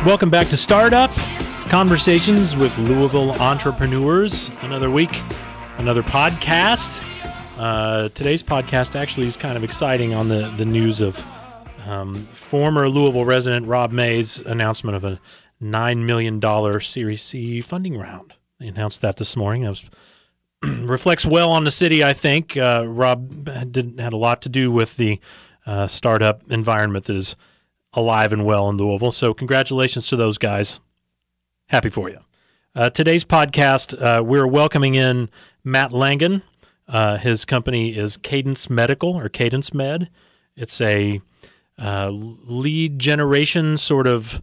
Welcome back to Startup Conversations with Louisville Entrepreneurs. Another week, another podcast. Today's podcast actually is kind of exciting on the news of former Louisville resident Rob May's announcement of a $9 million Series C funding round. They announced that this morning. That reflects well on the city, I think. Rob had a lot to do with the startup environment that is alive and well in Louisville. So congratulations to those guys. Happy for you. Today's podcast, we're welcoming in Matt Langen. His company is Cadence Medical, or Cadence Med. It's a lead generation sort of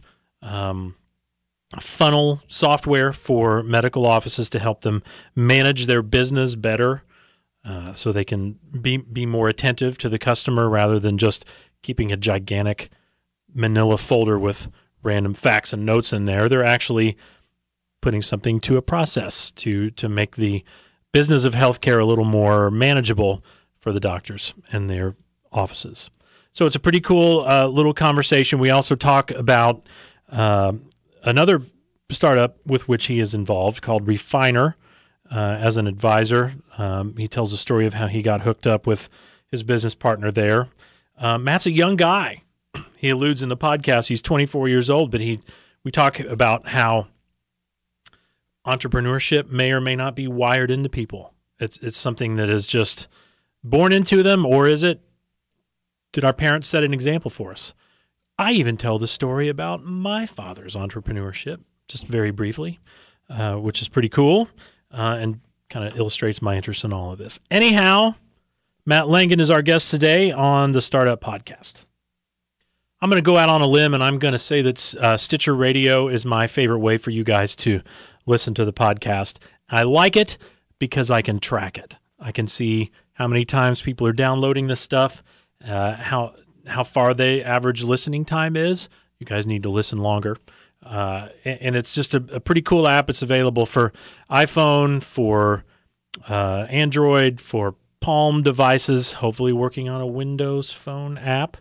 funnel software for medical offices to help them manage their business better, so they can be more attentive to the customer rather than just keeping a gigantic manila folder with random facts and notes in there. They're actually putting something to a process to make the business of healthcare a little more manageable for the doctors and their offices. So it's a pretty cool little conversation. We also talk about another startup with which he is involved called Refiner as an advisor. He tells a story of how he got hooked up with his business partner there. Matt's a young guy. He alludes in the podcast he's 24 years old, but we talk about how entrepreneurship may or may not be wired into people. It's something that is just born into them, or did our parents set an example for us? I even tell the story about my father's entrepreneurship, just very briefly, which is pretty cool and kind of illustrates my interest in all of this. Anyhow, Matt Langen is our guest today on the Startup Podcast. I'm going to go out on a limb, and I'm going to say that Stitcher Radio is my favorite way for you guys to listen to the podcast. I like it because I can track it. I can see how many times people are downloading this stuff, how far the average listening time is. You guys need to listen longer. And it's just a pretty cool app. It's available for iPhone, for Android, for Palm devices, hopefully working on a Windows Phone app.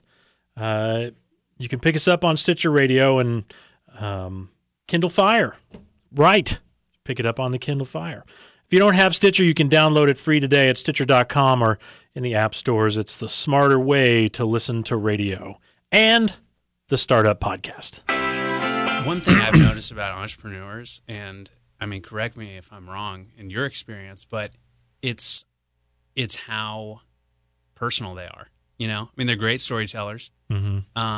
You can pick us up on Stitcher Radio and Kindle Fire. Right. Pick it up on the Kindle Fire. If you don't have Stitcher, you can download it free today at Stitcher.com or in the app stores. It's the smarter way to listen to radio and the Startup Podcast. One thing I've noticed about entrepreneurs, and I mean, correct me if I'm wrong in your experience, but it's how personal they are. You know, I mean, they're great storytellers. Mm-hmm.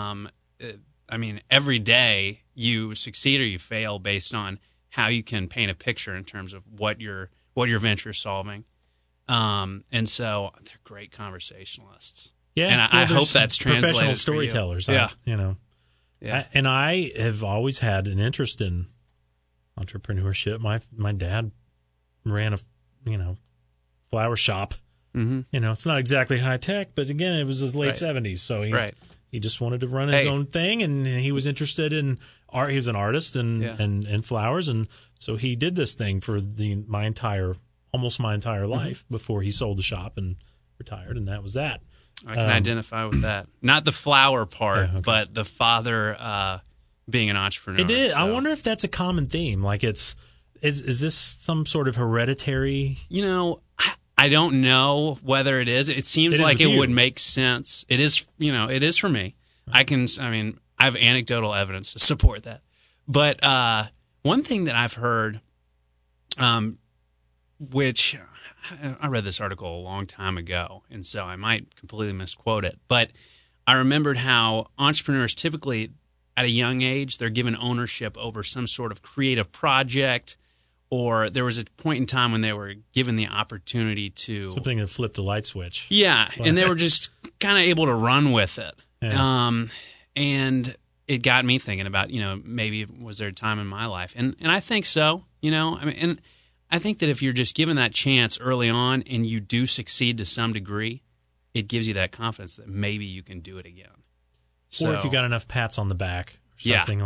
I mean, every day you succeed or you fail based on how you can paint a picture in terms of what your venture is solving. And so they're great conversationalists. Yeah, and I hope that's translated. Professional storytellers. Yeah, Yeah. And I have always had an interest in entrepreneurship. My dad ran a flower shop. Mm-hmm. It's not exactly high tech, but again, it was his late 70s, so he just wanted to run his own thing, and he was interested in art. He was an artist and flowers, and so he did this thing for almost my entire life before he sold the shop and retired, and that was that. I can identify with that. Not the flower part, but the father being an entrepreneur. It is. So. I wonder if that's a common theme. Like, is this some sort of hereditary? I don't know whether it is. It seems like it would make sense. It is, it is for me. I have anecdotal evidence to support that. But one thing that I've heard, which I read this article a long time ago, and so I might completely misquote it, but I remembered how entrepreneurs typically, at a young age, they're given ownership over some sort of creative project, or there was a point in time when they were given the opportunity to... Something that flipped the light switch. Yeah, and they were just kind of able to run with it. Yeah. And it got me thinking about, maybe was there a time in my life? And I think so, and I think that if you're just given that chance early on and you do succeed to some degree, it gives you that confidence that maybe you can do it again. Or if you got enough pats on the back or something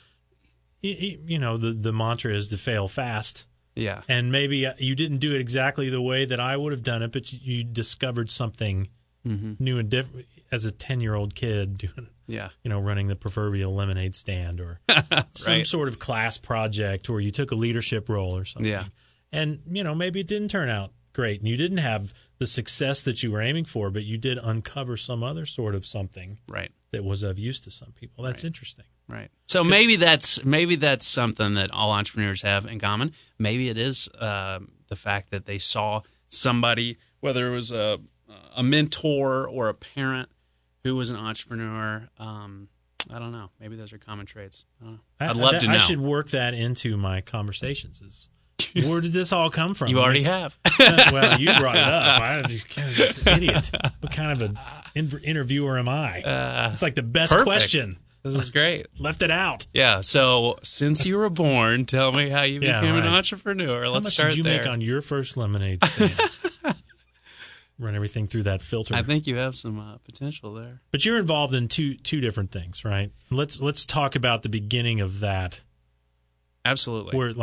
the mantra is to fail fast. Yeah. And maybe you didn't do it exactly the way that I would have done it, but you discovered something new and different as a 10-year-old kid doing Yeah. Running the proverbial lemonade stand or some Right. sort of class project where you took a leadership role or something. Yeah. And, maybe it didn't turn out great and you didn't have the success that you were aiming for, but you did uncover some other sort of something Right. that was of use to some people. That's interesting. Right. So maybe that's something that all entrepreneurs have in common. Maybe it is the fact that they saw somebody, whether it was a mentor or a parent who was an entrepreneur. I don't know. Maybe those are common traits. I don't know. I'd love to know. I should work that into my conversations. Where did this all come from? You already have. Well, you brought it up. I'm just an idiot. What kind of an interviewer am I? It's like the best Perfect. question. This is great. Left it out. Yeah. So since you were born, tell me how you became an entrepreneur. Let's start there. How much did you make on your first lemonade stand? Run everything through that filter. I think you have some potential there. But you're involved in two different things, right? Let's talk about the beginning of that. Absolutely. Where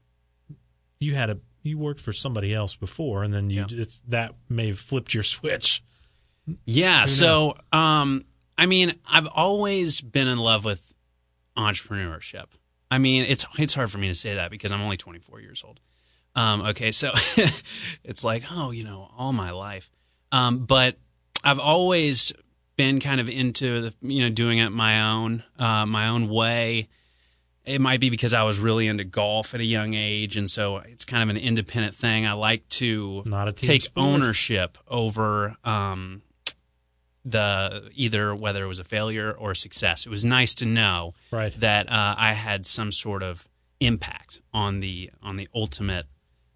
you worked for somebody else before, and then that may have flipped your switch. Yeah. So, I've always been in love with entrepreneurship. I mean, it's hard for me to say that because I'm only 24 years old. Okay, so it's like, all my life. But I've always been kind of into doing it my own way. It might be because I was really into golf at a young age, and so it's kind of an independent thing. I like to take sport. ownership over either whether it was a failure or a success. It was nice to know that I had some sort of impact on the ultimate.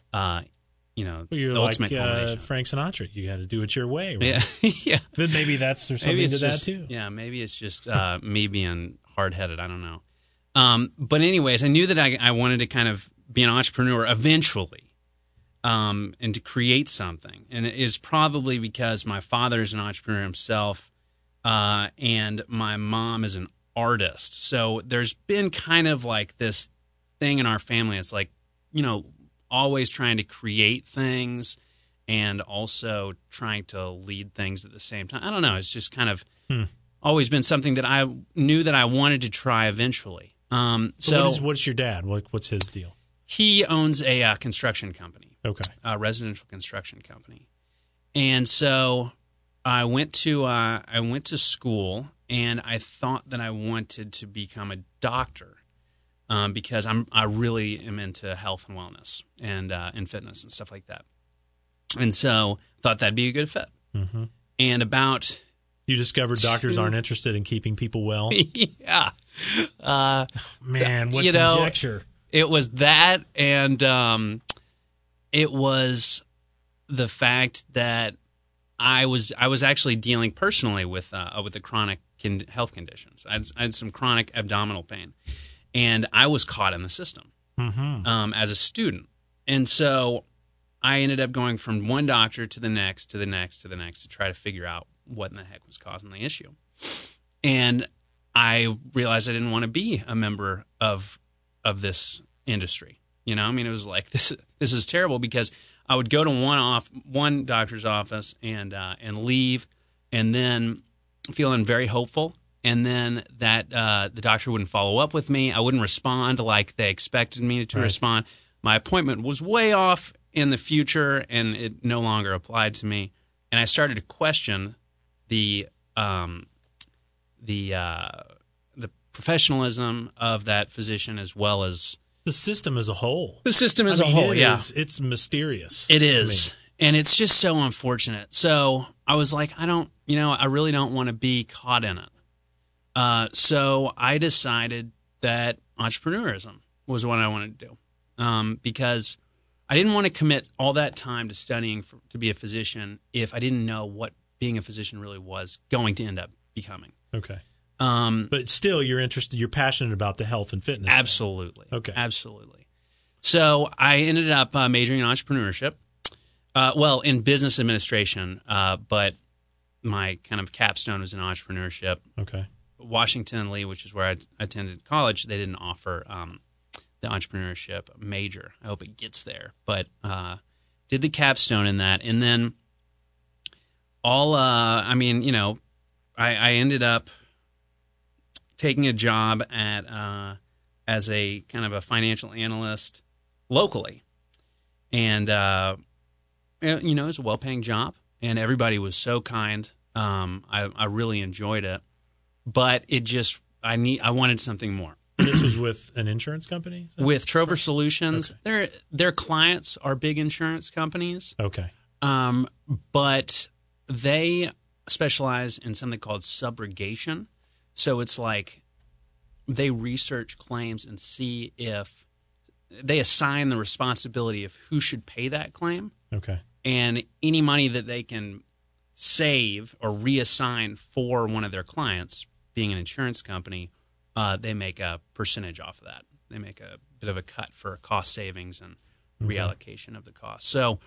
You're the like ultimate Frank Sinatra. You got to do it your way. Right? Yeah, yeah. But maybe there's something to that too. Yeah, maybe it's just me being hard-headed. I don't know. But anyways, I knew that I wanted to kind of be an entrepreneur eventually, and to create something. And it is probably because my father is an entrepreneur himself, and my mom is an artist. So there's been kind of like this thing in our family. It's like, always trying to create things and also trying to lead things at the same time. I don't know. It's just kind of always been something that I knew that I wanted to try eventually. So what's your dad? What's his deal? He owns a construction company. Okay. A residential construction company. And so I went to school, and I thought that I wanted to become a doctor. Because I really am into health and wellness and fitness and stuff like that, and so thought that'd be a good fit. Mm-hmm. And about you discovered doctors aren't interested in keeping people well. Yeah, man, what conjecture! It was that, and it was the fact that I was actually dealing personally with the chronic health conditions. I had some chronic abdominal pain. And I was caught in the system as a student. And so I ended up going from one doctor to the next, to the next, to the next to try to figure out what in the heck was causing the issue. And I realized I didn't want to be a member of this industry. It was like, this is terrible, because I would go to one doctor's office and leave, and then feeling very hopeful. And then that the doctor wouldn't follow up with me. I wouldn't respond like they expected me to respond. My appointment was way off in the future, and it no longer applied to me. And I started to question the professionalism of that physician, as well as the system as a whole. Yeah. It's mysterious. It is. And it's just so unfortunate. So I was like, I really don't want to be caught in it. So I decided that entrepreneurism was what I wanted to do, because I didn't want to commit all that time to studying to be a physician if I didn't know what being a physician really was going to end up becoming. Okay. But still, you're interested. You're passionate about the health and fitness. Absolutely. Thing. Okay. Absolutely. So I ended up majoring in entrepreneurship. In business administration, but my kind of capstone was in entrepreneurship. Okay. Washington and Lee, which is where I attended college, they didn't offer the entrepreneurship major. I hope it gets there, but did the capstone in that, and then I ended up taking a job at as a kind of a financial analyst locally, and it was a well-paying job, and everybody was so kind. I really enjoyed it, but it just I wanted something more. This was with an insurance company? With Trover Solutions. Okay. Their clients are big insurance companies. Okay. But they specialize in something called subrogation. So it's like they research claims and see if they assign the responsibility of who should pay that claim. Okay. And any money that they can save or reassign for one of their clients, being an insurance company, they make a percentage off of that. They make a bit of a cut for cost savings and reallocation of the cost. So,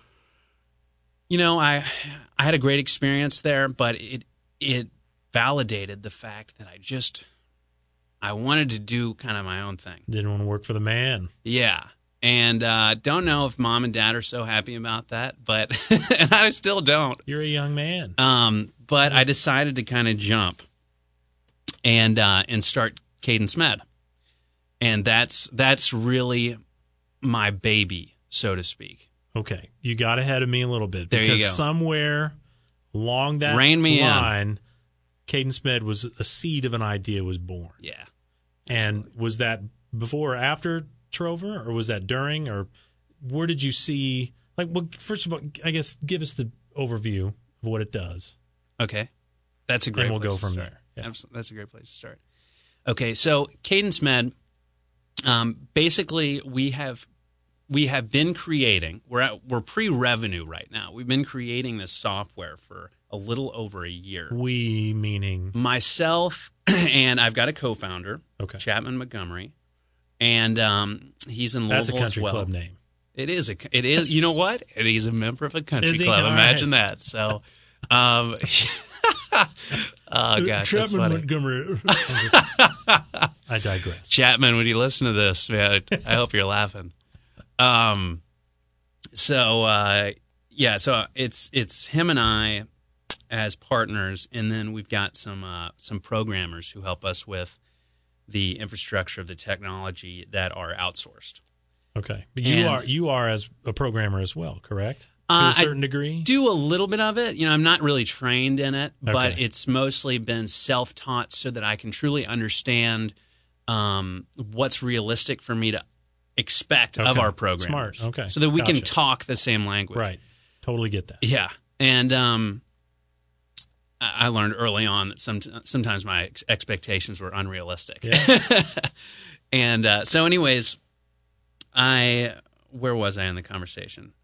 I had a great experience there, but it validated the fact that I wanted to do kind of my own thing. Didn't want to work for the man. Yeah. And don't know if mom and dad are so happy about that, but and I still don't. You're a young man. But I decided to kind of jump and start Cadence Med. And that's really my baby, so to speak. Okay. You got ahead of me a little bit. There you go. Because somewhere along that line, Cadence Med was a seed of an idea was born. Yeah. And was that before or after Trover, or was that during, or where did you see, first of all, I guess give us the overview of what it does. Okay. That's a great place to start. And we'll go from there. Yeah. That's a great place to start. Okay, so Cadence Med, basically we have been creating. We're pre-revenue right now. We've been creating this software for a little over a year. We meaning myself, and I've got a co-founder, Chapman Montgomery, and he's in Louisville. That's a country club name. It is. You know what? And he's a member of a country club. All Imagine right. that. So. Oh gosh, Chapman that's funny. Montgomery. I digress. Chapman, when you listen to this, man, I hope you're laughing. So it's him and I as partners, and then we've got some programmers who help us with the infrastructure of the technology that are outsourced. Okay, but you are as a programmer as well, correct? To a certain degree? Do a little bit of it. I'm not really trained in it, but Okay. it's mostly been self-taught so that I can truly understand what's realistic for me to expect of our programmers. Smart. Okay. So that we can Gotcha. talk the same language. Right. Totally get that. Yeah. And I learned early on that sometimes my expectations were unrealistic. Yeah. And so anyways, where was I in the conversation?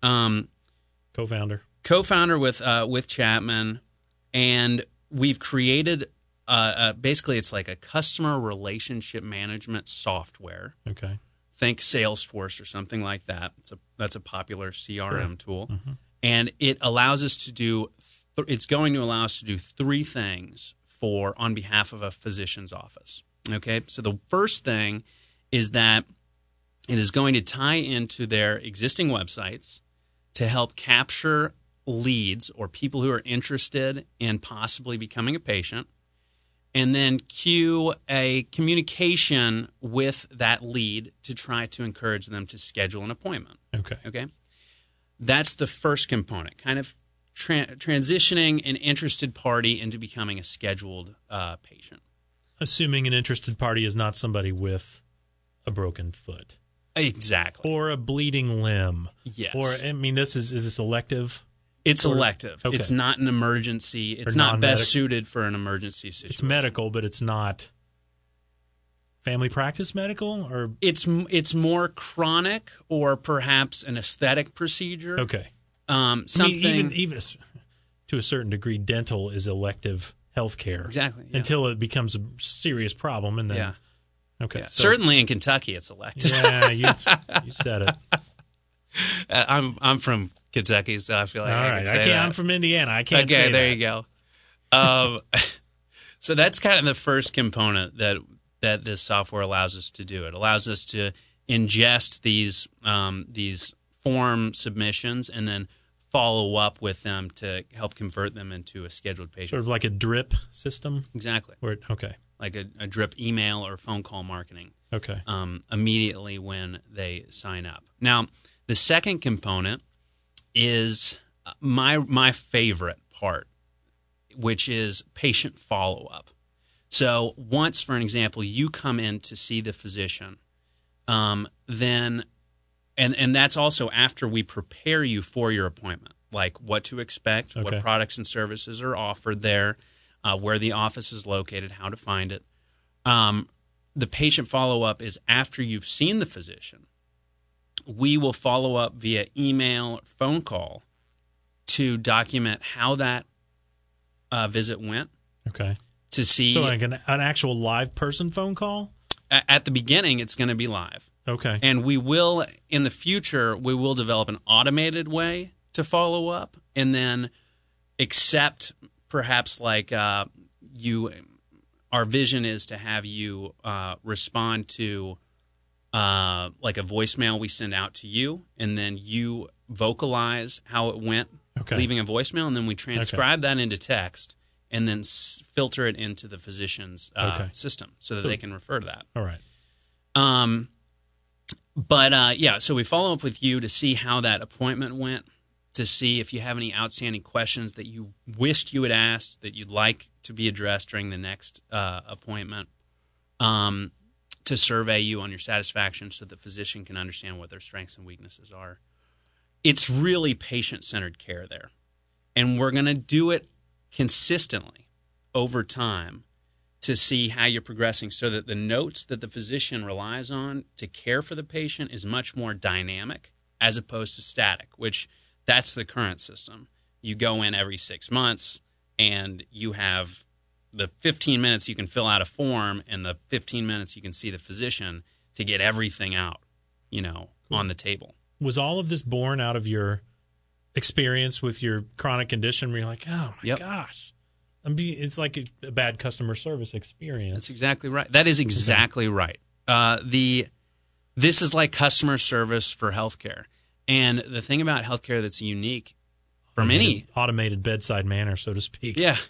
Co-founder with Chapman, and we've created basically it's like a customer relationship management software. Okay. Think Salesforce or something like that. That's a popular CRM tool, Mm-hmm. and it allows us to do. It's going to allow us to do three things on behalf of a physician's office. Okay, so the first thing is that it is going to tie into their existing websites to help capture leads or people who are interested in possibly becoming a patient, and then cue a communication with that lead to try to encourage them to schedule an appointment. Okay? That's the first component, kind of transitioning an interested party into becoming a scheduled patient. Assuming an interested party is not somebody with a broken foot. Exactly. Or a bleeding limb. Yes. Or, is this elective? It's elective. Okay. It's not an emergency. It's not best suited for an emergency situation. It's medical, but it's not family practice medical? Or It's more chronic or perhaps an aesthetic procedure. Okay. Something even to a certain degree, dental is elective health care. Exactly. Yeah. Until it becomes a serious problem, and then Yeah. Okay. Yeah. So, Certainly in Kentucky, it's elective. Yeah, you said it. I'm from Kentucky, so I feel like I can say that. I'm from Indiana. I can't say Okay, that. there you go. So that's kind of the first component that this software allows us to do. It allows us to ingest these form submissions and then follow up with them to help convert them into a scheduled patient. Sort of like a drip system? Exactly. Okay. like a drip email or phone call marketing. Okay. Immediately when they sign up. Now, the second component is my favorite part, which is patient follow-up. So once, for an example, you come in to see the physician, then and that's also after we prepare you for your appointment, like what to expect, what products and services are offered there, where the office is located, how to find it. The patient follow-up is after you've seen the physician. We will follow up via email, phone call to document how that visit went. Okay. To see, so like an actual live person phone call? At the beginning, it's going to be live. Okay. And we will, in the future, we will develop an automated way to follow up and then accept perhaps like our vision is to have you respond to like a voicemail we send out to you, and then you vocalize how it went, leaving a voicemail, and then we transcribe that into text and then filter it into the physician's system so that they can refer to that. All right. So we follow up with you to see how that appointment went, to see if you have any outstanding questions that you wished you had asked that you'd like to be addressed during the next appointment, to survey you on your satisfaction so the physician can understand what their strengths and weaknesses are. It's really patient-centered care there. And we're going to do it consistently over time to see how you're progressing so that the notes that the physician relies on to care for the patient is much more dynamic as opposed to static, which that's the current system. You go in every 6 months and you have the 15 minutes you can fill out a form and the 15 minutes you can see the physician to get everything out, on the table. Was all of this born out of your experience with your chronic condition where you're like, oh my gosh, it's like a bad customer service experience? That's exactly right. That is exactly right. This is like customer service for healthcare. And the thing about healthcare that's unique from any automated bedside manner, so to speak. Yeah.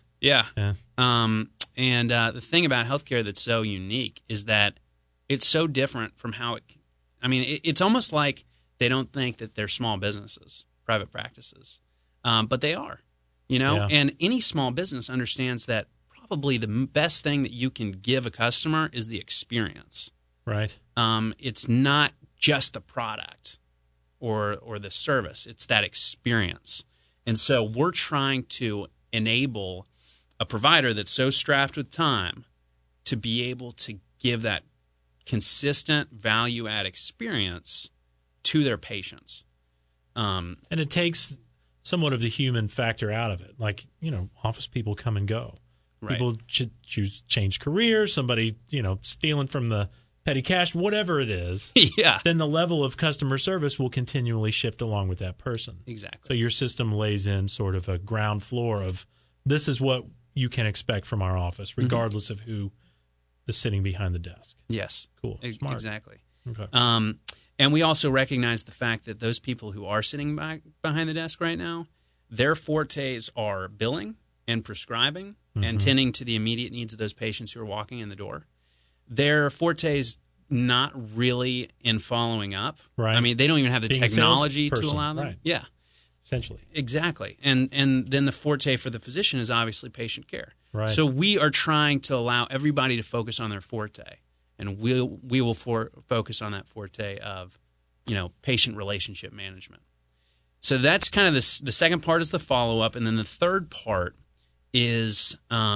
And the thing about healthcare that's so unique is that it's so different from how it's almost like they don't think that they're small businesses, private practices, but they are, And any small business understands that probably the best thing that you can give a customer is the experience. Right. It's not just the product or the service; it's that experience. And so we're trying to enable a provider that's so strapped with time to be able to give that consistent value-add experience to their patients. And it takes somewhat of the human factor out of it. Like, office people come and go. Right. People change careers, somebody, stealing from the petty cash, whatever it is. Yeah. Then the level of customer service will continually shift along with that person. Exactly. So your system lays in sort of a ground floor of this is what you can expect from our office, regardless of who is sitting behind the desk. Yes. Cool. Smart. Exactly. Okay. And we also recognize the fact that those people who are sitting behind the desk right now, their fortes are billing and prescribing and tending to the immediate needs of those patients who are walking in the door. Their fortes not really in following up. Right. I mean, they don't even have the Being technology to salesperson, allow them. right. Yeah. Essentially. Exactly. And then the forte for the physician is obviously patient care. Right. So we are trying to allow everybody to focus on their forte. And we will focus on that forte of, patient relationship management. So that's kind of the second part is the follow-up. And then the third part is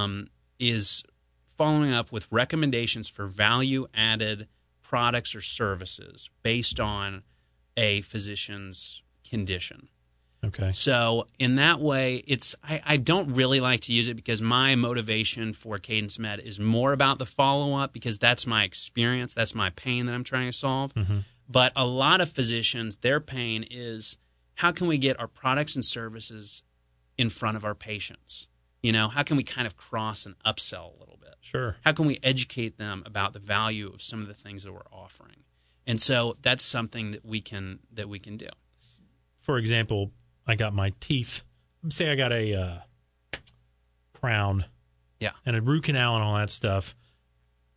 following up with recommendations for value-added products or services based on a physician's condition. Okay. So in that way, I don't really like to use it because my motivation for Cadence Med is more about the follow-up because that's my experience, that's my pain that I'm trying to solve. Mm-hmm. But a lot of physicians, their pain is how can we get our products and services in front of our patients? How can we kind of cross and upsell a little bit? Sure. How can we educate them about the value of some of the things that we're offering? And so that's something that we can do. For example, I got my teeth. Say I got a crown, yeah, and a root canal and all that stuff.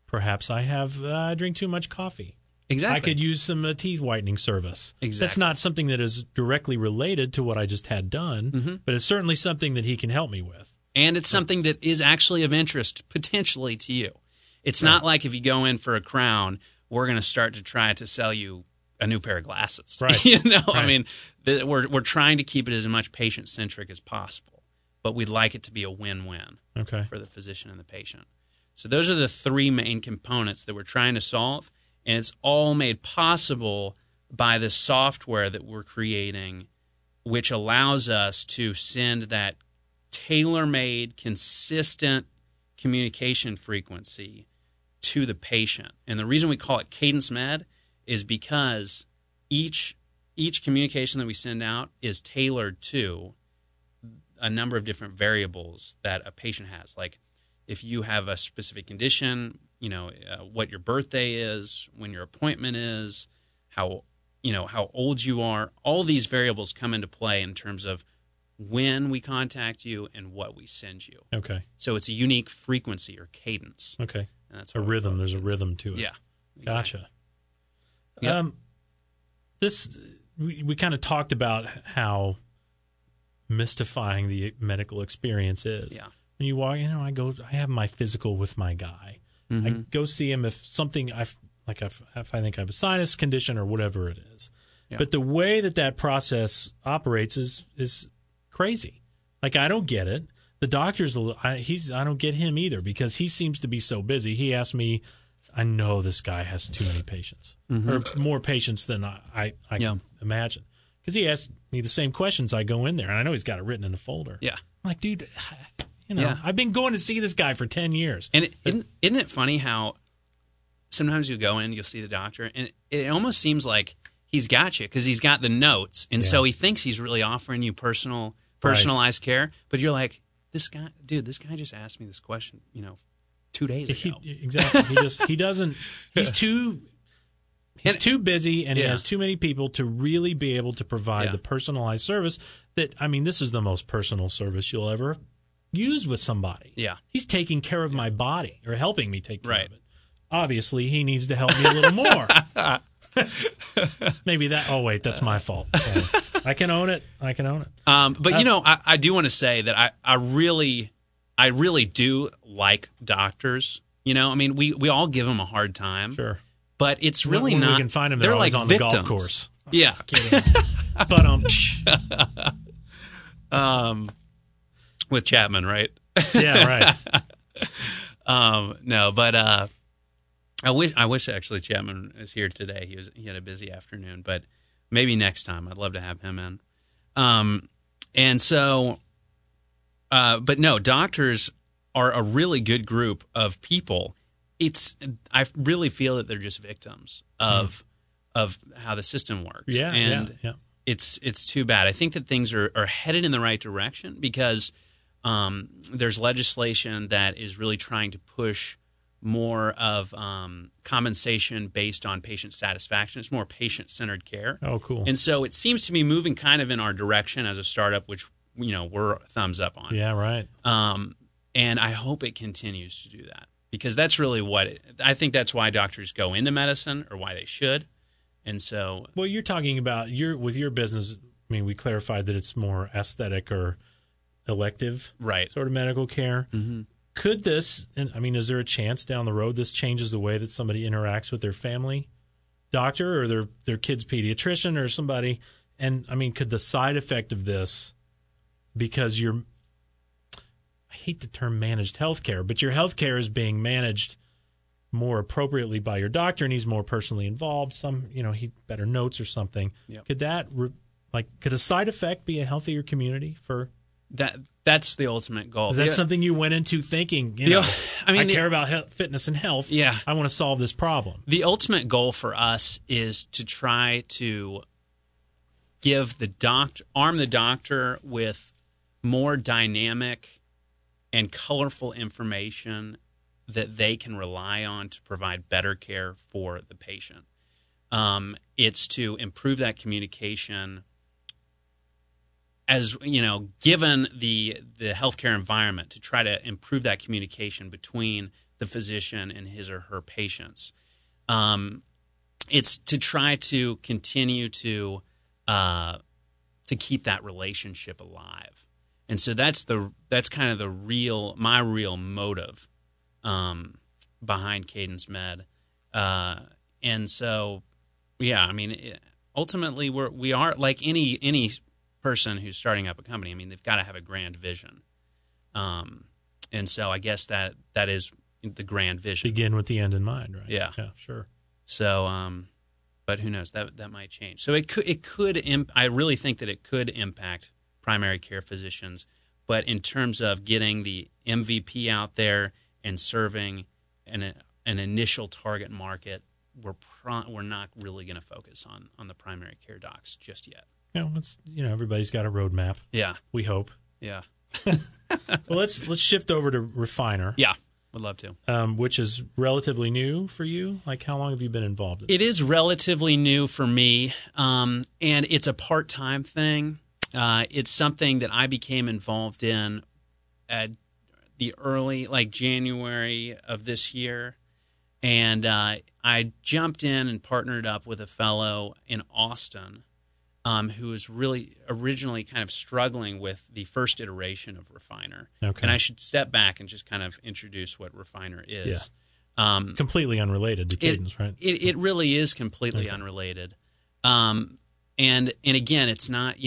Perhaps I drink too much coffee. Exactly. I could use some teeth whitening service. Exactly. That's not something that is directly related to what I just had done, but it's certainly something that he can help me with. And it's something that is actually of interest potentially to you. It's not like if you go in for a crown, we're going to start to try to sell you a new pair of glasses. Right. Right. I mean, we're trying to keep it as much patient-centric as possible, but we'd like it to be a win-win for the physician and the patient. So those are the three main components that we're trying to solve, and it's all made possible by the software that we're creating, which allows us to send that tailor-made, consistent communication frequency to the patient. And the reason we call it Cadence Med is because each communication that we send out is tailored to a number of different variables that a patient has. Like if you have a specific condition, what your birthday is, when your appointment is, how old you are, all these variables come into play in terms of when we contact you and what we send you. Okay. So it's a unique frequency or cadence. Okay. And that's a rhythm. There's a rhythm to it. Yeah. Exactly. Gotcha. Yep. We kind of talked about how mystifying the medical experience is. Yeah. When you walk, I have my physical with my guy. I go see him if something if I think I have a sinus condition or whatever it is. Yeah. But the way that process operates is crazy. Like I don't get it. The doctor's I don't get him either because he seems to be so busy. He asked me, I know this guy has too many patients or more patients than I can imagine. Because he asked me the same questions. I go in there, and I know he's got it written in a folder. Yeah. I'm like, dude, I've been going to see this guy for 10 years. And isn't it funny how sometimes you go in, you'll see the doctor, and it almost seems like he's got you because he's got the notes, and so he thinks he's really offering you personalized care. But you're like, this guy just asked me this question, 2 days ago. Exactly. He's too busy and he has too many people to really be able to provide the personalized service that, this is the most personal service you'll ever use with somebody. Yeah. He's taking care of my body or helping me take care of it. Obviously, he needs to help me a little more. Maybe that's my fault. I can own it. But I do want to say that I really do like doctors. We all give them a hard time. Sure. But it's really when not. We can find them. They're always like on victims. The golf course. Yeah. Just kidding. But with Chapman, right? Yeah, right. No, but I wish actually Chapman is here today. He had a busy afternoon, but maybe next time. I'd love to have him in. And so, but no, doctors are a really good group of people. I really feel that they're just victims of how the system works. Yeah, and yeah. It's too bad. I think that things are headed in the right direction because there's legislation that is really trying to push more of compensation based on patient satisfaction. It's more patient-centered care. Oh, cool. And so it seems to be moving kind of in our direction as a startup, which we're thumbs up on. Yeah, right. And I hope it continues to do that because that's really I think that's why doctors go into medicine or why they should. And so, well, you're talking about with your business. We clarified that it's more aesthetic or elective, right? Sort of medical care. Mm-hmm. Could this? And is there a chance down the road this changes the way that somebody interacts with their family doctor or their kid's pediatrician or somebody? And could the side effect of this, because I hate the term managed healthcare, but your healthcare is being managed more appropriately by your doctor, and he's more personally involved. He better notes or something. Yep. Could that could a side effect be a healthier community for that? That's the ultimate goal. Is that something you went into thinking? I care about fitness and health. Yeah, I want to solve this problem. The ultimate goal for us is to try to arm the doctor with more dynamic and colorful information that they can rely on to provide better care for the patient. It's to improve that communication as, given the healthcare environment, to try to improve that communication between the physician and his or her patients. It's to try to continue to keep that relationship alive. And so that's kind of my real motive behind Cadence Med. And so, yeah, I mean, ultimately we are like any person who's starting up a company. I mean, they've got to have a grand vision. And so I guess that is the grand vision. Begin with the end in mind, right? Yeah. Yeah, sure. So, but who knows? That might change. So it could. I really think that it could impact primary care physicians. But in terms of getting the MVP out there and serving an initial target market, we're not really going to focus on the primary care docs just yet. Everybody's got a roadmap. Yeah, we hope. Yeah. Well, let's shift over to Refiner. Yeah, would love to. Which is relatively new for you. Like, how long have you been involved in it? It is relatively new for me, and it's a part-time thing. It's something that I became involved in at the early, like January of this year, and I jumped in and partnered up with a fellow in Austin who was really originally kind of struggling with the first iteration of Refiner. Okay. And I should step back and just kind of introduce what Refiner is. Yeah. Completely unrelated to Cadence, right? It really is completely unrelated. And again, it's not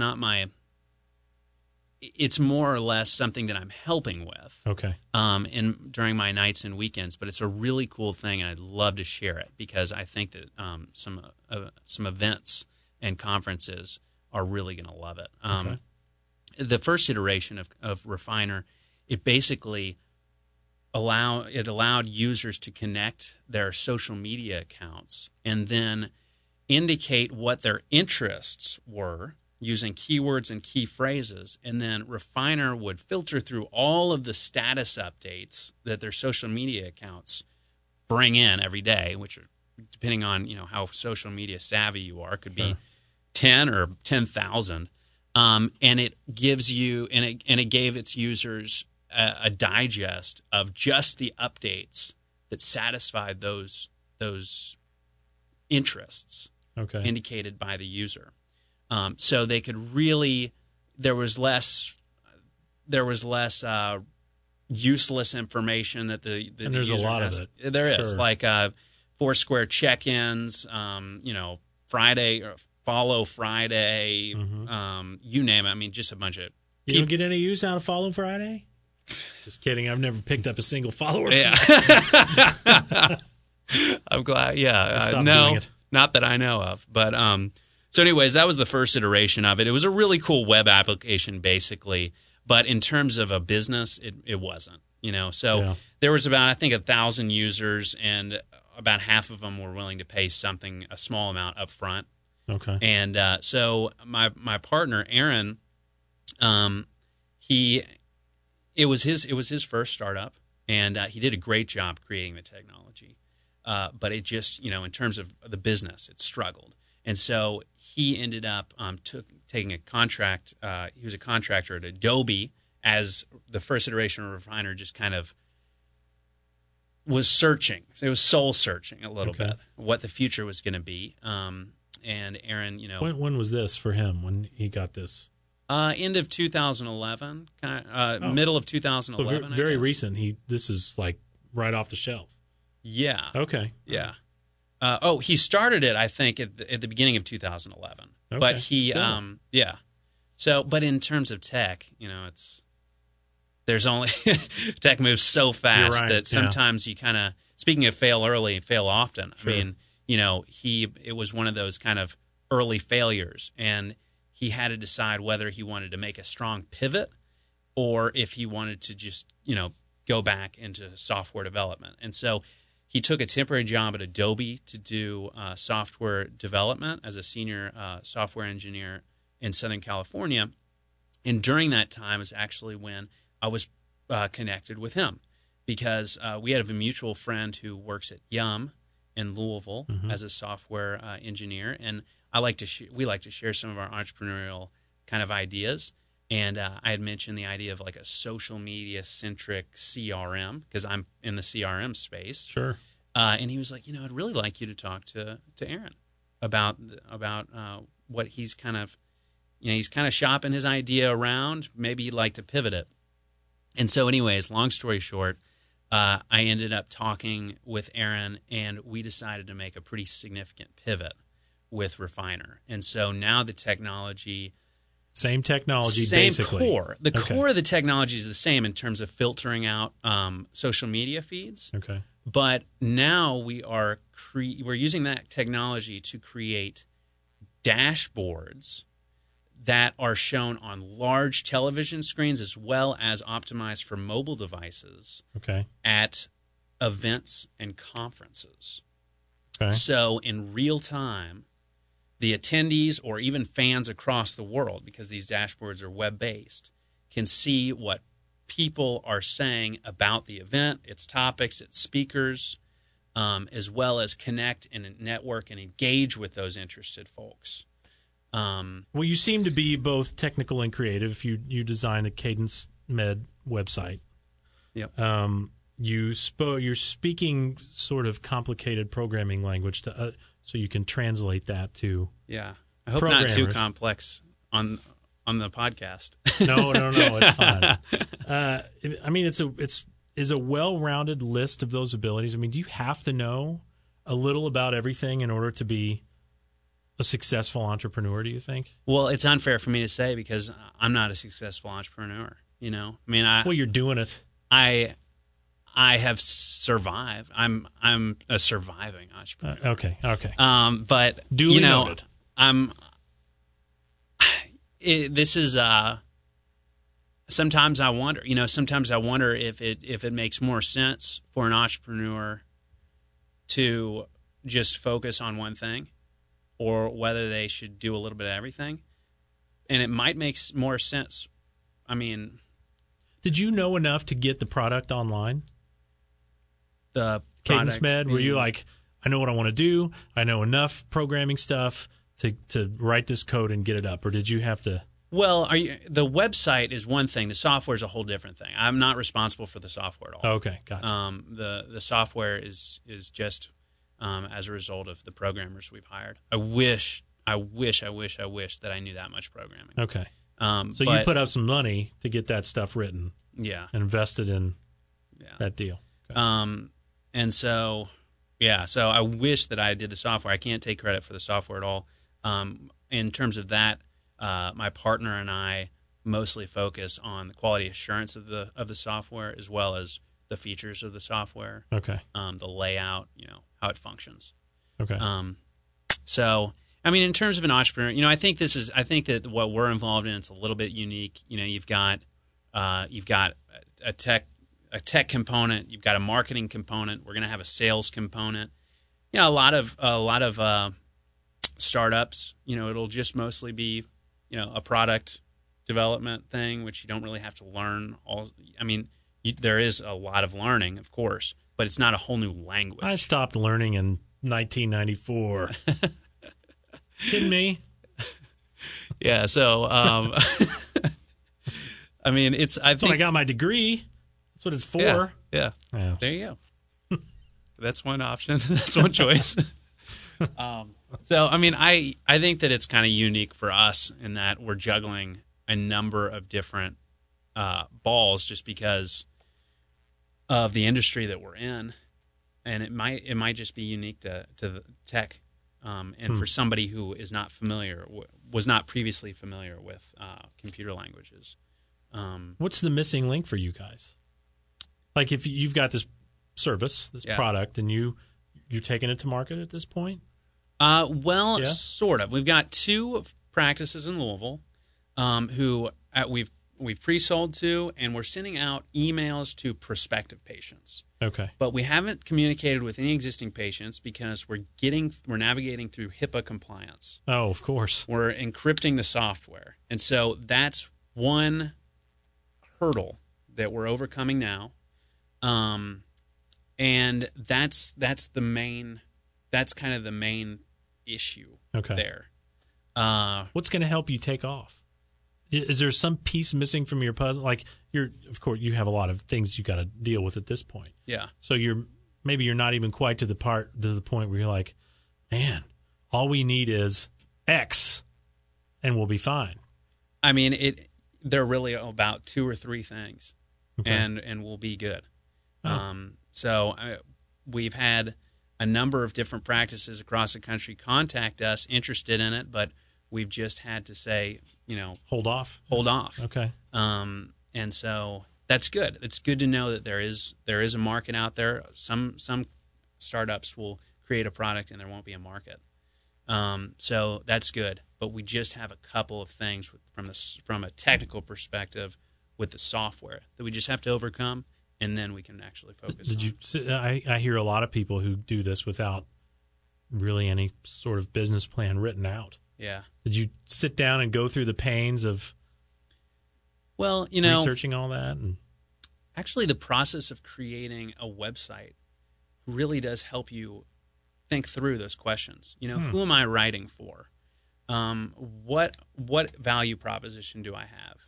it's more or less something that I'm helping with. Okay. During my nights and weekends, but it's a really cool thing, and I'd love to share it because I think that some events and conferences are really going to love it. Okay. The first iteration of Refiner, it basically allowed users to connect their social media accounts and then indicate what their interests were using keywords and key phrases, and then Refiner would filter through all of the status updates that their social media accounts bring in every day, which are, depending on how social media savvy you are, could be 10 or 10,000. And it gives you and it gave its users a digest of just the updates that satisfied those interests indicated by the user. So they could really there was less useless information that the and there's user a lot has. of it. There Sure. is like Foursquare check-ins, Friday or Follow Friday, you name it. I mean, just a bunch of. You don't get any use out of Follow Friday? Just kidding. I've never picked up a single follower. Yeah. I'm glad. Yeah. Stop No, doing it. not that I know of. But so anyways, that was the first iteration of it. It was a really cool web application, basically. But in terms of a business, it wasn't. So there was about, I think, 1,000 users, and about half of them were willing to pay a small amount up front. Okay. And so my partner Aaron, it was his first startup, and he did a great job creating the technology. But it just in terms of the business, it struggled, and so he ended up taking a contract. He was a contractor at Adobe, as the first iteration of Refiner just kind of was searching. It was soul searching a little bit what the future was going to be. And Aaron, when was this for him? When he got this? End of 2011, middle of 2011. So very recent. This is like right off the shelf. Yeah. Okay. Yeah. He started it, I think, at the beginning of 2011. Okay. But he, Still. yeah. So, but in terms of tech, there's only tech moves so fast that sometimes you kind of. Speaking of fail early, fail often. Sure. I mean. It was one of those kind of early failures, and he had to decide whether he wanted to make a strong pivot or if he wanted to just, go back into software development. And so he took a temporary job at Adobe to do software development as a senior software engineer in Southern California. And during that time is actually when I was connected with him, because we have a mutual friend who works at Yum in Louisville as a software engineer, and we like to share some of our entrepreneurial kind of ideas. And I had mentioned the idea of like a social media centric CRM because I'm in the CRM space. Sure. And he was like, I'd really like you to talk to Aaron about what he's kind of, he's kind of shopping his idea around. Maybe he'd like to pivot it. And so, anyways, long story short, I ended up talking with Aaron, and we decided to make a pretty significant pivot with Refiner. And so now the technology. Same technology, same basically. Core. The core of the technology is the same in terms of filtering out social media feeds. Okay. But now we're using that technology to create dashboards that are shown on large television screens as well as optimized for mobile devices at events and conferences. Okay. So in real time, the attendees or even fans across the world, because these dashboards are web-based, can see what people are saying about the event, its topics, its speakers, as well as connect and network and engage with those interested folks. Well, you seem to be both technical and creative. You designed the Cadence Med website. Yep. You're speaking sort of complicated programming language to so you can translate that to I hope not too complex on the podcast. No, it's fine. I mean, it's a well-rounded list of those abilities. I mean, do you have to know a little about everything in order to be a successful entrepreneur, do you think? Well, it's unfair for me to say because I'm not a successful entrepreneur, I mean, well, you're doing it. I have survived. I'm a surviving entrepreneur. Okay. But duly noted. This is sometimes I wonder. Sometimes I wonder if it makes more sense for an entrepreneur to just focus on one thing, or whether they should do a little bit of everything. And it might make more sense. I mean, did you know enough to get the product online? The Cadence Med, were you like, I know what I want to do, I know enough programming stuff to write this code and get it up, or did you have to? Well, the website is one thing. The software is a whole different thing. I'm not responsible for the software at all. Okay, gotcha. The software is just as a result of the programmers we've hired. I wish that I knew that much programming. Okay. So you put up some money to get that stuff written. Yeah. And invested in that deal. Okay. And so, so I wish that I did the software. I can't take credit for the software at all. In terms of that, my partner and I mostly focus on the quality assurance of the software as well as the features of the software. Okay. The layout, how it functions. Okay. So, I mean, in terms of an entrepreneur, I think that what we're involved in, it's a little bit unique. You've got a tech component, you've got a marketing component. We're going to have a sales component. A lot of startups, it'll just mostly be, a product development thing, which you don't really have to learn there is a lot of learning, of course, but it's not a whole new language. I stopped learning in 1994. Kidding me? Yeah. So, I mean, that's when I got my degree. That's what it's for. Yeah. There you go. That's one option. That's one choice. So, I mean, I think that it's kind of unique for us in that we're juggling a number of different balls just because of the industry that we're in, and it might just be unique to the tech, and for somebody who is not was not previously familiar with computer languages. What's the missing link for you guys? Like, if you've got this service, this product, and you're taking it to market at this point? Sort of. We've got two practices in Louisville who we've pre-sold to, and we're sending out emails to prospective patients. Okay. But we haven't communicated with any existing patients because we're navigating through HIPAA compliance. Oh, of course. We're encrypting the software. And so that's one hurdle that we're overcoming now. And that's kind of the main issue there. What's going to help you take off? Is there some piece missing from your puzzle? Like of course, you have a lot of things you got to deal with at this point. Yeah. So maybe you're not even quite to the point where you're like, man, all we need is X, and we'll be fine. I mean, they're really about 2 or 3 things, Okay. and we'll be good. Oh. So we've had a number of different practices across the country contact us interested in it, but we've just had to say, Hold off. Okay. And so that's good. It's good to know that there is a market out there. Some startups will create a product and there won't be a market. So that's good. But we just have a couple of things from a technical perspective with the software that we just have to overcome, and then we can actually focus on. I hear a lot of people who do this without really any sort of business plan written out. Yeah. Did you sit down and go through the pains of researching all that? And actually, the process of creating a website really does help you think through those questions. Who am I writing for? What value proposition do I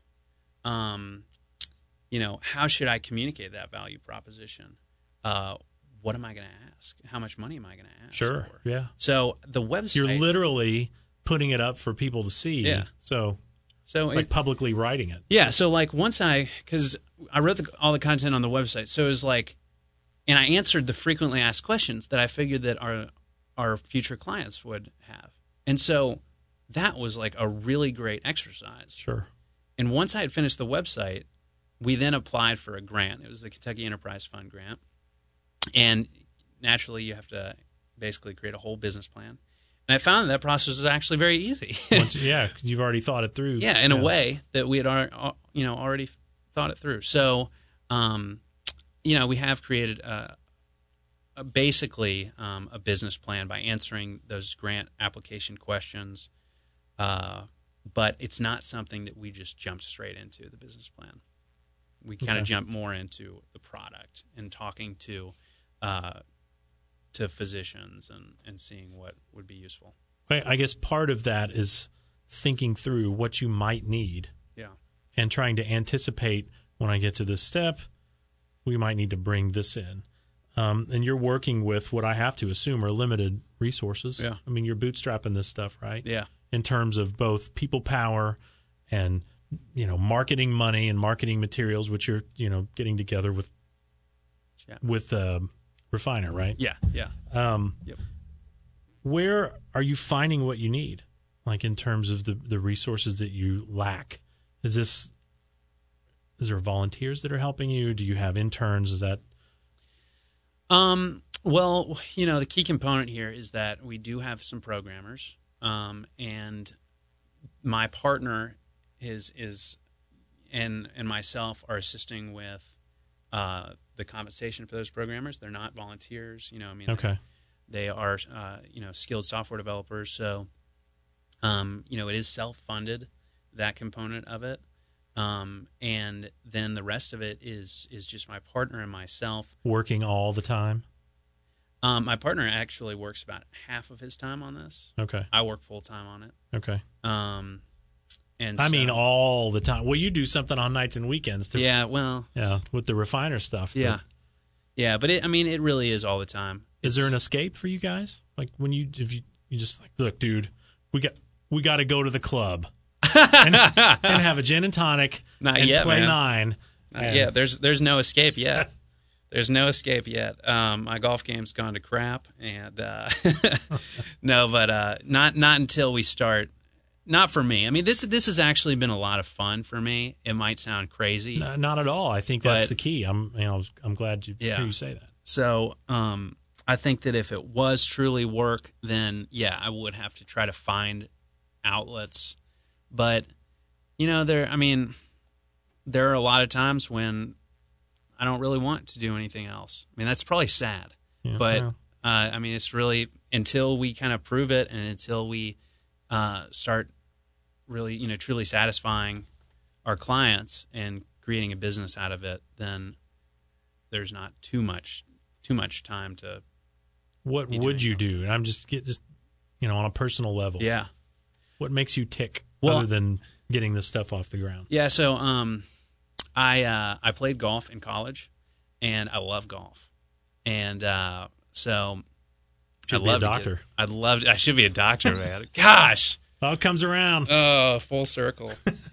have? How should I communicate that value proposition? What am I going to ask? How much money am I going to ask Sure, for? yeah. So the website... You're literally putting it up for people to see. Yeah. So it's like publicly writing it. Yeah, so like because I wrote all the content on the website, so it was like, and I answered the frequently asked questions that I figured that our future clients would have. And so that was like a really great exercise. Sure. And once I had finished the website, we then applied for a grant. It was the Kentucky Enterprise Fund grant. And naturally, you have to basically create a whole business plan. And I found that process was actually very easy. Because you've already thought it through. Yeah, in a way that we had already thought it through. So, we have created basically a business plan by answering those grant application questions. But it's not something that we just jumped straight into, the business plan. We kind of jump more into the product and talking to physicians and seeing what would be useful. I guess part of that is thinking through what you might need. Yeah. And trying to anticipate, when I get to this step, we might need to bring this in. And you're working with what I have to assume are limited resources. Yeah. I mean, you're bootstrapping this stuff, right? Yeah. In terms of both people power and, marketing money and marketing materials, which you're, getting together with Refiner, right? Yeah, yeah. Yep. Where are you finding what you need, like in terms of the resources that you lack? Is there volunteers that are helping you? Do you have interns? Is that? Well, the key component here is that we do have some programmers, and my partner and myself are assisting with the compensation for those programmers. They're not volunteers, Okay. They are, skilled software developers. So, it is self-funded, that component of it. And then the rest of it is just my partner and myself. Working all the time? My partner actually works about half of his time on this. Okay. I work full-time on it. Okay. And I mean all the time. Well, you do something on nights and weekends too. Yeah, well. Yeah, with the Refiner stuff. Yeah. Yeah, but it really is all the time. Is there an escape for you guys? Like if you just like, look, dude, we got to go to the club and have a gin and tonic Not and yet, play man. 9. Yeah, there's no escape yet. There's no escape yet. My golf game's gone to crap, and no, but not until we start. Not for me. I mean, this has actually been a lot of fun for me. It might sound crazy. No, not at all. I think that's the key. I'm glad you hear you say that. So, I think that if it was truly work, then I would have to try to find outlets. But there are a lot of times when I don't really want to do anything else. I mean, that's probably sad. Yeah, but it's really until we kind of prove it and until we start really, truly satisfying our clients and creating a business out of it, then there's not too much time to. What would you do? And I'm just on a personal level. Yeah. What makes you tick Well, other than getting this stuff off the ground? Yeah, so I played golf in college, and I love golf, and so Should be a doctor. I should be a doctor, man. Gosh, all comes around. Oh, full circle.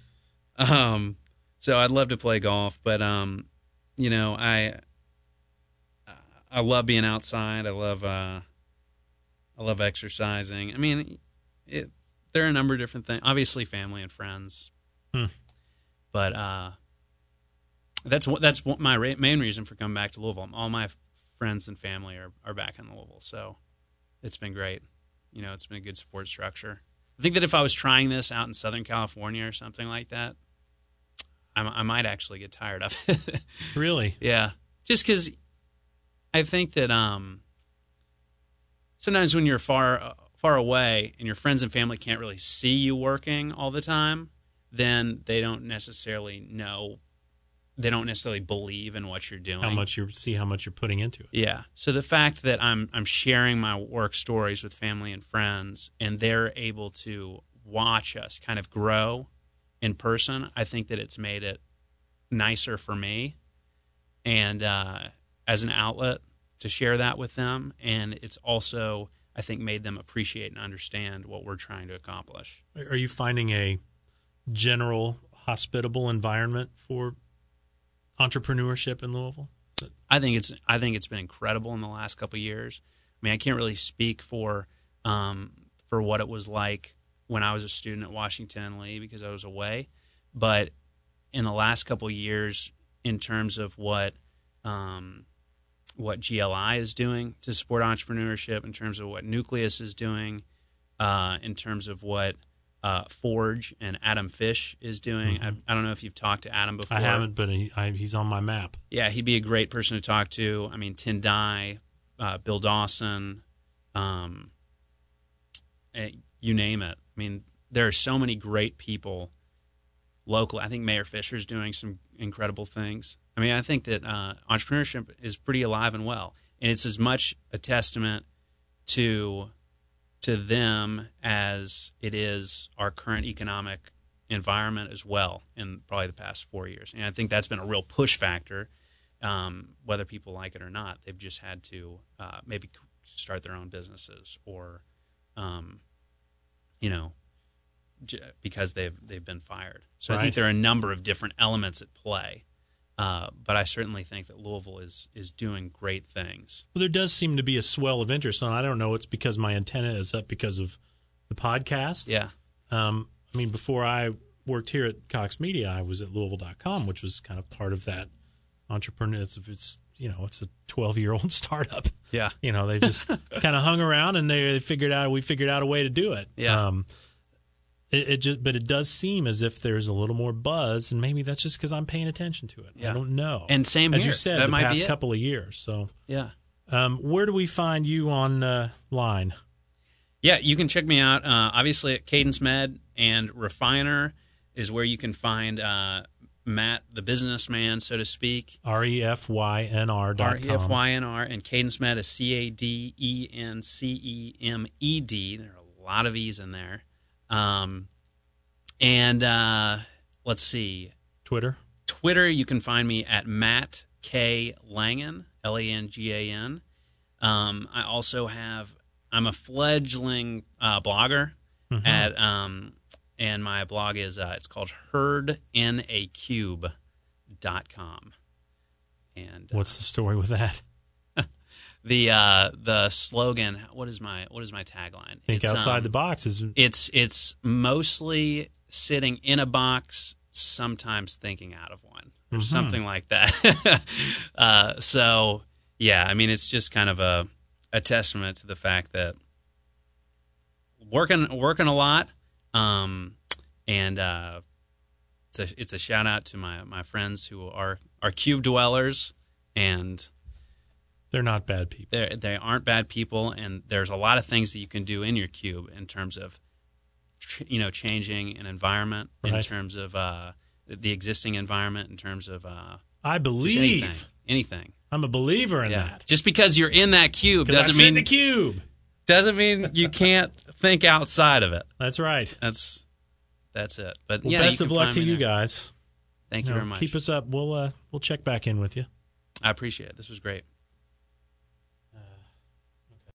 So I'd love to play golf, but you know, I love being outside. I love exercising. I mean, there are a number of different things. Obviously, family and friends. But that's my main reason for coming back to Louisville. All my friends and family are back in Louisville, so it's been great. You know, it's been a good support structure. I think that if I was trying this out in Southern California or something like that, I might actually get tired of it. Really? Yeah. Just because I think that sometimes when you're far away and your friends and family can't really see you working all the time, then they don't necessarily believe in what you're doing. How much you're putting into it. Yeah. So the fact that I'm sharing my work stories with family and friends, and they're able to watch us kind of grow in person, I think that it's made it nicer for me, and as an outlet to share that with them, and it's also, I think, made them appreciate and understand what we're trying to accomplish. Are you finding a general hospitable environment for entrepreneurship in Louisville? I think it's been incredible in the last couple of years. I mean, I can't really speak for what it was like when I was a student at Washington and Lee because I was away, but in the last couple of years, in terms of what GLI is doing to support entrepreneurship, in terms of what Nucleus is doing, in terms of what Forge and Adam Fish is doing. Mm-hmm. I don't know if you've talked to Adam before. I haven't, but he's on my map. Yeah, he'd be a great person to talk to. I mean, Tendai, Bill Dawson, you name it. I mean, there are so many great people locally. I think Mayor Fisher's doing some incredible things. I mean, I think that entrepreneurship is pretty alive and well, and it's as much a testament to them as it is our current economic environment as well in probably the past 4 years. And I think that's been a real push factor, whether people like it or not. They've just had to maybe start their own businesses or, because they've been fired. So right. I think there are a number of different elements at play. But I certainly think that Louisville is doing great things. Well, there does seem to be a swell of interest, and I don't know it's because my antenna is up because of the podcast. Yeah. I mean, before I worked here at Cox Media, I was at Louisville.com, which was kind of part of that entrepreneur. It's a 12-year-old startup. Yeah. You know, they just kind of hung around and we figured out a way to do it. Yeah. But it does seem as if there's a little more buzz, and maybe that's just because I'm paying attention to it. Yeah. I don't know. And same as here. you said, that the might past be it. couple of years. So yeah. Where do we find you on line? Yeah, you can check me out. Obviously, at Cadence Med and Refiner is where you can find Matt, the businessman, so to speak. REFYNR.com. REFYNR, and Cadence Med is CADENCEMED. There are a lot of E's in there. And let's see. Twitter, you can find me at Matt K. Langan, LANGAN. I also I'm a fledgling blogger at and my blog is it's called herdinacube.com. And what's the story with that? The slogan, what is my tagline? Think outside the box is it's mostly sitting in a box, sometimes thinking out of one, or something like that. So yeah, I mean, it's just kind of a testament to the fact that working a lot, and it's a shout out to my friends who are cube dwellers, and they're not bad people. They aren't bad people, and there's a lot of things that you can do in your cube in terms of changing an environment, right. in terms of the existing environment, in terms of I believe anything. I'm a believer in that. Just because you're in that cube doesn't mean the cube. Doesn't mean you can't think outside of it. That's right. That's it. But Well, yeah, best you of can luck find to me you there. guys. Thank you very much. Keep us up. We'll check back in with you. I appreciate it. This was great.